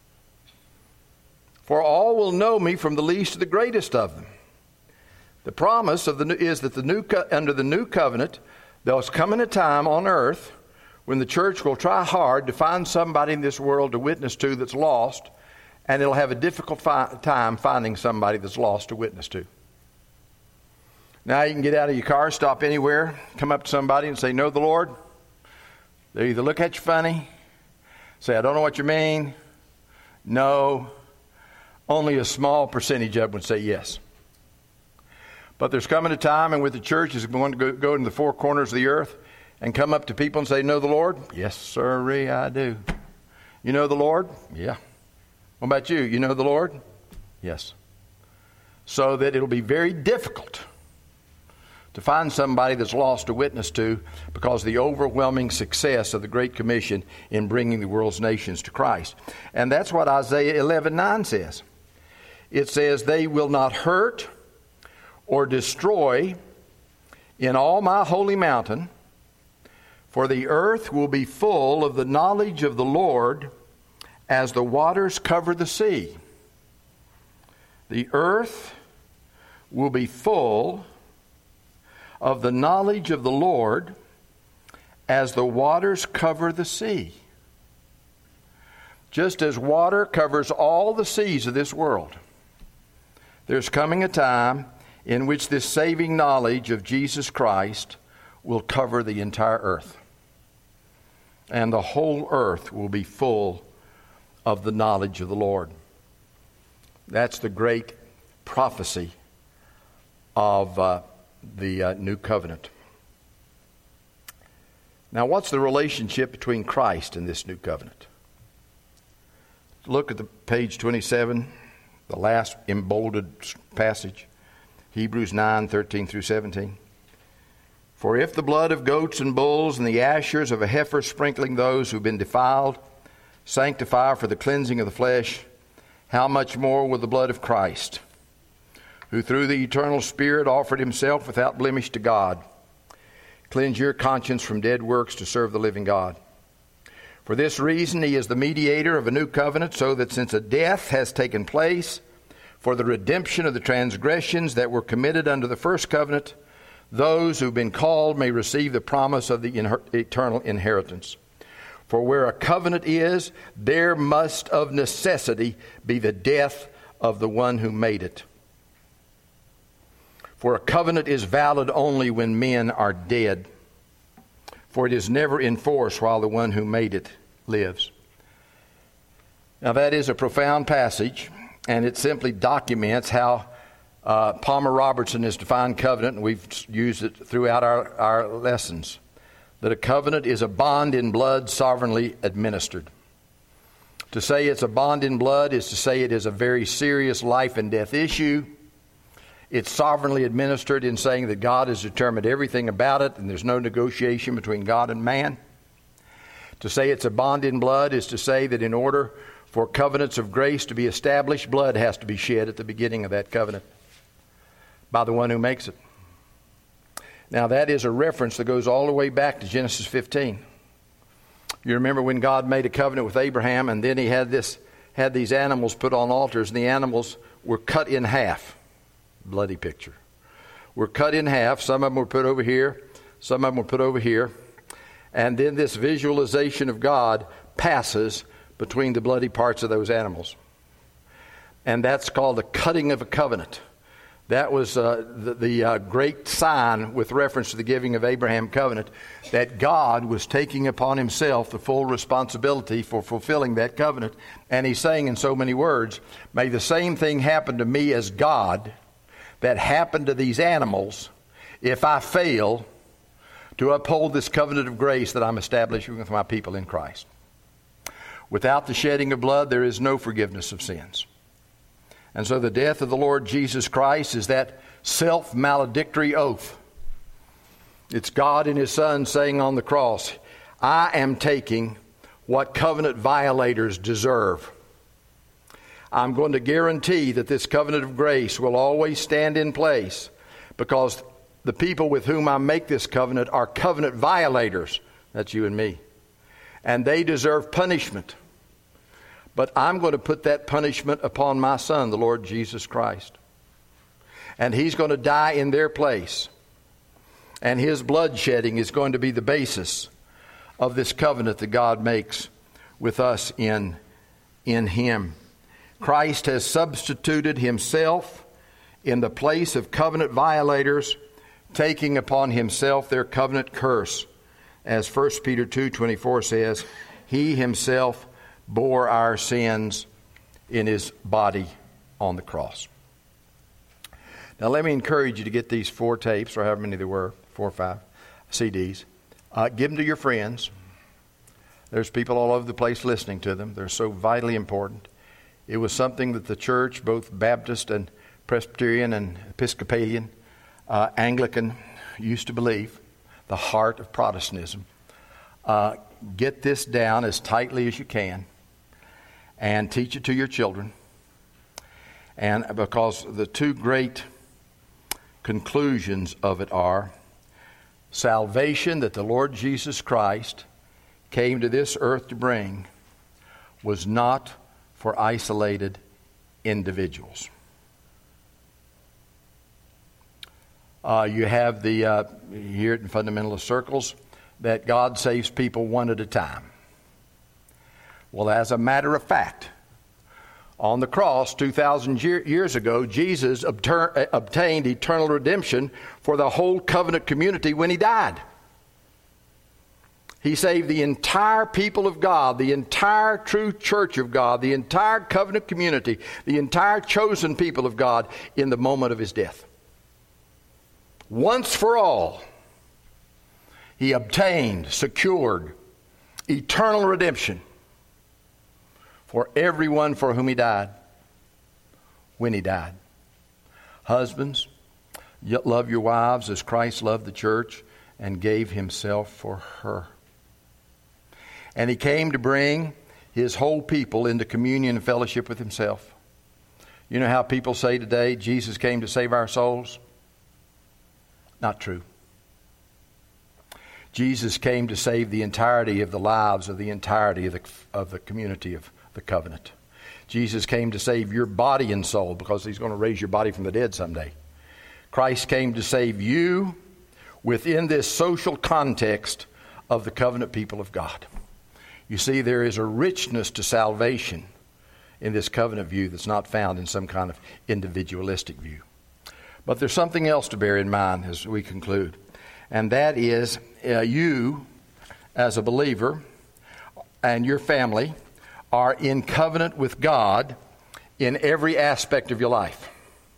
For all will know me from the least to the greatest of them. The promise of the new, is that the new under the new covenant, there's coming a time on earth when the church will try hard to find somebody in this world to witness to that's lost, and it'll have a difficult fi- time finding somebody that's lost to witness to. Now you can get out of your car, stop anywhere, come up to somebody and say, know the Lord? They either look at you funny, say, I don't know what you mean. No. Only a small percentage of them would say yes. But there's coming a time in which the church is going to go, go into the four corners of the earth and come up to people and say, know the Lord? Yes, sirree, I do. You know the Lord? Yeah. What about you? You know the Lord? Yes. So that it'll be very difficult to find somebody that's lost a witness to, because of the overwhelming success of the Great Commission in bringing the world's nations to Christ. And that's what Isaiah eleven nine says. It says, they will not hurt or destroy in all my holy mountain, for the earth will be full of the knowledge of the Lord as the waters cover the sea. The earth will be full of the knowledge of the Lord as the waters cover the sea. Just as water covers all the seas of this world, there's coming a time in which this saving knowledge of Jesus Christ will cover the entire earth. And the whole earth will be full of the knowledge of the Lord. That's the great prophecy of uh, the uh, new covenant. Now, what's the relationship between Christ and this new covenant? Look at the page twenty-seven, the last emboldened passage, Hebrews nine thirteen through seventeen. For if the blood of goats and bulls and the ashes of a heifer sprinkling those who've been defiled sanctify for the cleansing of the flesh, how much more will the blood of Christ, who through the eternal Spirit offered himself without blemish to God, cleanse your conscience from dead works to serve the living God? For this reason he is the mediator of a new covenant, so that since a death has taken place for the redemption of the transgressions that were committed under the first covenant, those who've been called may receive the promise of the inher- eternal inheritance. For where a covenant is, there must of necessity be the death of the one who made it. For a covenant is valid only when men are dead, for it is never in force while the one who made it lives. Now that is a profound passage, and it simply documents how uh, Palmer Robertson has defined covenant, and we've used it throughout our, our lessons, that a covenant is a bond in blood sovereignly administered. To say it's a bond in blood is to say it is a very serious life and death issue. It's sovereignly administered in saying that God has determined everything about it, and there's no negotiation between God and man. To say it's a bond in blood is to say that in order for covenants of grace to be established, blood has to be shed at the beginning of that covenant by the one who makes it. Now that is a reference that goes all the way back to Genesis fifteen. You remember when God made a covenant with Abraham, and then he had this had these animals put on altars, and the animals were cut in half. Bloody picture. Were cut in half. Some of them were put over here. Some of them were put over here. And then this visualization of God passes between the bloody parts of those animals. And that's called the cutting of a covenant. That was uh, the, the uh, great sign with reference to the giving of Abraham covenant, that God was taking upon himself the full responsibility for fulfilling that covenant. And he's saying in so many words, may the same thing happen to me as God that happened to these animals if I fail to uphold this covenant of grace that I'm establishing with my people in Christ. Without the shedding of blood, there is no forgiveness of sins. And so the death of the Lord Jesus Christ is that self-maledictory oath. It's God and his Son saying on the cross, I am taking what covenant violators deserve. I'm going to guarantee that this covenant of grace will always stand in place, because the people with whom I make this covenant are covenant violators. That's you and me. And they deserve punishment. But I'm going to put that punishment upon my Son, the Lord Jesus Christ. And he's going to die in their place. And his blood shedding is going to be the basis of this covenant that God makes with us in, in him. Christ has substituted himself in the place of covenant violators, taking upon himself their covenant curse. As First Peter two twenty-four says, he himself bore our sins in his body on the cross. Now let me encourage you to get these four tapes, or however many there were, four or five C Ds. Uh, give them to your friends. There's people all over the place listening to them. They're so vitally important. It was something that the church, both Baptist and Presbyterian and Episcopalian, uh, Anglican, used to believe, the heart of Protestantism. Uh, get this down as tightly as you can and teach it to your children. And because the two great conclusions of it are salvation that the Lord Jesus Christ came to this earth to bring was not for isolated individuals. Uh, you have the, uh, you hear it in fundamentalist circles, that God saves people one at a time. Well, as a matter of fact, on the cross two thousand years ago, Jesus obter- obtained eternal redemption for the whole covenant community when he died. He saved the entire people of God, the entire true church of God, the entire covenant community, the entire chosen people of God in the moment of his death. Once for all, he obtained, secured eternal redemption for everyone for whom he died, when he died. Husbands, love your wives as Christ loved the church and gave himself for her. And he came to bring his whole people into communion and fellowship with himself. You know how people say today, Jesus came to save our souls? Not true. Jesus came to save the entirety of the lives of the entirety of the, of the community of the covenant. Jesus came to save your body and soul because he's going to raise your body from the dead someday. Christ came to save you within this social context of the covenant people of God. You see, there is a richness to salvation in this covenant view that's not found in some kind of individualistic view. But there's something else to bear in mind as we conclude, and that is uh, you, as a believer, and your family are in covenant with God in every aspect of your life.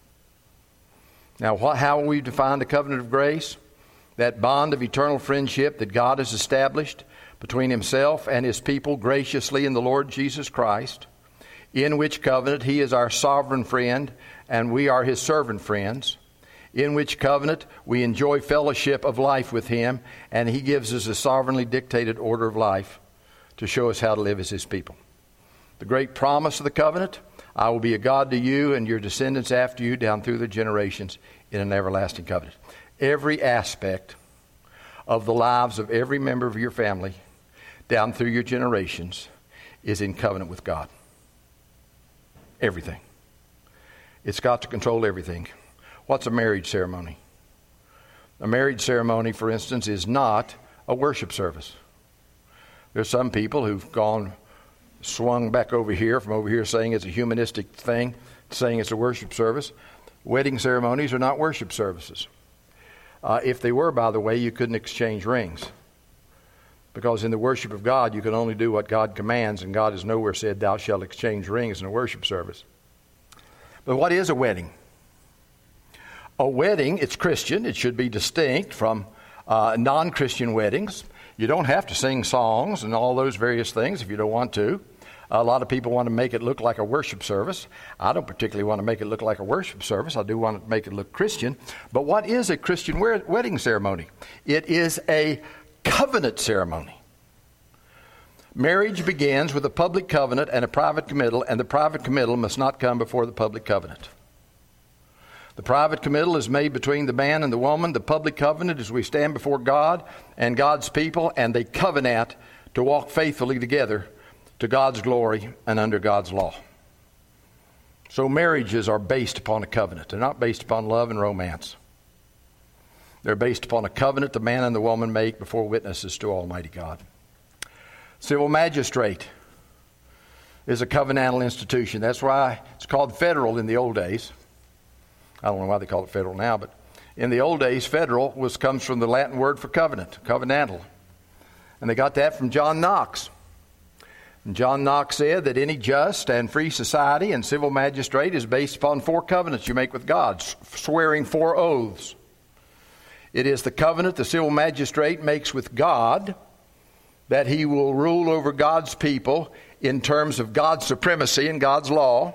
Now, what, how will we define the covenant of grace? That bond of eternal friendship that God has established between himself and his people graciously in the Lord Jesus Christ, in which covenant he is our sovereign friend and we are his servant friends, in which covenant we enjoy fellowship of life with him, and he gives us a sovereignly dictated order of life to show us how to live as his people. The great promise of the covenant, I will be a God to you and your descendants after you down through the generations in an everlasting covenant. Every aspect of the lives of every member of your family down through your generations is in covenant with God. Everything. It's got to control everything. What's a marriage ceremony? A marriage ceremony, for instance, is not a worship service. There's some people who've gone, swung back over here, from over here saying it's a humanistic thing, saying it's a worship service. Wedding ceremonies are not worship services. Uh, if they were, by the way, you couldn't exchange rings. Because in the worship of God, you can only do what God commands, and God has nowhere said, thou shalt exchange rings in a worship service. But what is a wedding? A wedding, it's Christian. It should be distinct from uh, non-Christian weddings. You don't have to sing songs and all those various things if you don't want to. A lot of people want to make it look like a worship service. I don't particularly want to make it look like a worship service. I do want to make it look Christian. But what is a Christian wedding ceremony? It is a covenant ceremony. Marriage begins with a public covenant and a private committal, and the private committal must not come before the public covenant. The private committal is made between the man and the woman. The public covenant is we stand before God and God's people, and they covenant to walk faithfully together to God's glory and under God's law. So marriages are based upon a covenant. They're not based upon love and romance. They're based upon a covenant the man and the woman make before witnesses to Almighty God. Civil magistrate is a covenantal institution. That's why it's called federal in the old days. I don't know why they call it federal now, but in the old days, federal was comes from the Latin word for covenant, covenantal. And they got that from John Knox. And John Knox said that any just and free society and civil magistrate is based upon four covenants you make with God, swearing four oaths. It is the covenant the civil magistrate makes with God that he will rule over God's people in terms of God's supremacy and God's law.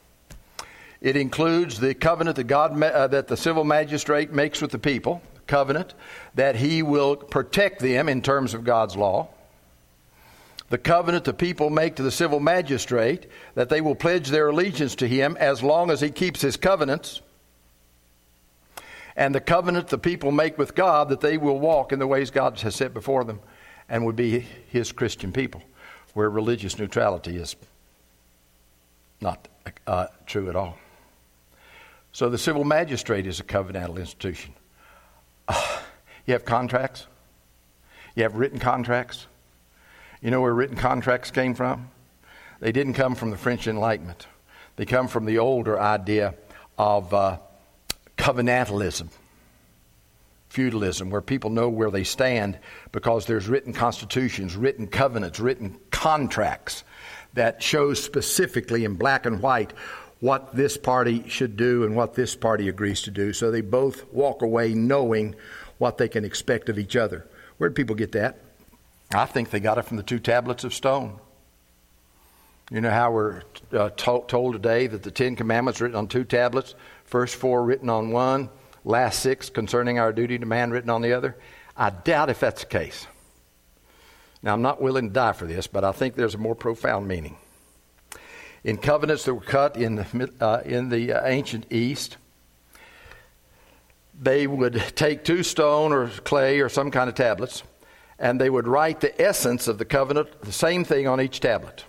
It includes the covenant that God uh, that the civil magistrate makes with the people, covenant that he will protect them in terms of God's law. The covenant the people make to the civil magistrate that they will pledge their allegiance to him as long as he keeps his covenants. And the covenant the people make with God that they will walk in the ways God has set before them and would be his Christian people, where religious neutrality is not uh, true at all. So the civil magistrate is a covenantal institution. Uh, you have contracts. You have written contracts. You know where written contracts came from? They didn't come from the French Enlightenment. They come from the older idea of uh, covenantalism, feudalism, where people know where they stand because there's written constitutions, written covenants, written contracts that show specifically in black and white what this party should do and what this party agrees to do. So they both walk away knowing what they can expect of each other. Where did people get that? I think they got it from the two tablets of stone. You know how we're uh, to- told today that the Ten Commandments are written on two tablets, first four written on one, last six concerning our duty to man written on the other? I doubt if that's the case. Now, I'm not willing to die for this, but I think there's a more profound meaning. in covenants that were cut in the, uh, in the uh, ancient East, they would take two stone or clay or some kind of tablets, and they would write the essence of the covenant, the same thing on each tablet.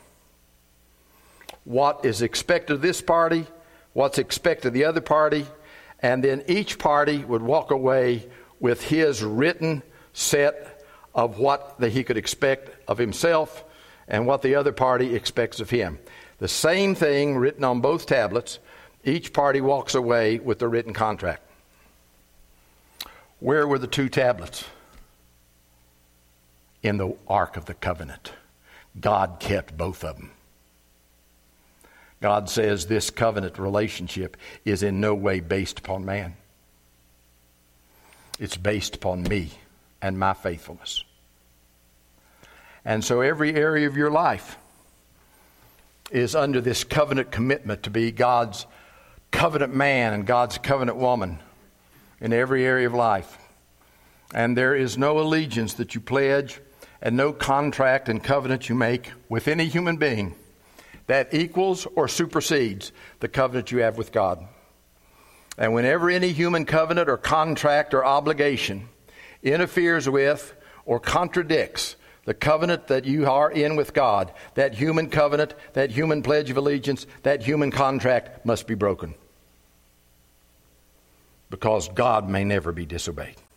What is expected of this party, what's expected of the other party, and then each party would walk away with his written set of what that he could expect of himself and what the other party expects of him. The same thing written on both tablets. Each party walks away with the written contract. Where were the two tablets? In the Ark of the Covenant. God kept both of them. God says this covenant relationship is in no way based upon man. It's based upon me and my faithfulness. And so every area of your life is under this covenant commitment to be God's covenant man and God's covenant woman in every area of life. And there is no allegiance that you pledge and no contract and covenant you make with any human being that equals or supersedes the covenant you have with God. And whenever any human covenant or contract or obligation interferes with or contradicts the covenant that you are in with God, that human covenant, that human pledge of allegiance, that human contract must be broken. Because God may never be disobeyed.